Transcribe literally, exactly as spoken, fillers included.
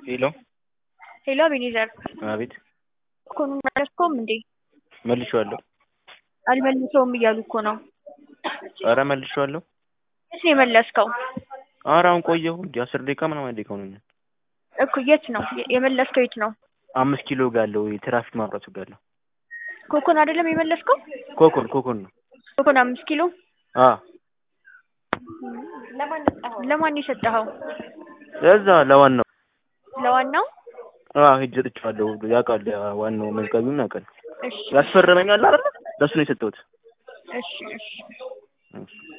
ሄሎ ሄሎ አቤኔዘር አቤት ኮን ማለስኮም እንዴ መልሼዋለሁ አልመልሰውም እያሉ እኮ ነው ኧረ መልሼዋለሁ እሺ የመለስከው ኧረ አሁን ቆየሁ እንዴ አስር ደቂቃ ምናምን ደቂቃ ሆኖኛል እኮ የት ነው የመለስከው የት ነው አምስት ኪሎ ጋር ያለው የትራፊክ ማብራቱ ጋር ያለው ኮኮን አይደለም የመለስከው ኮኮን ኮኮን ነው ኮኮን አምስት ኪሎ አ ለማን ሰጠኸው ለማን የሰጠኸው እዛ ለዋናው ለዋናው አዎ ሂጅ ሰጥቼዋለሁ ያውቃል ዋናው መዝጋቢውን ያውቃል እሺ ያስፈረመኛል አይደል ለሱ ነው የሰጠሁት እሺ እሺ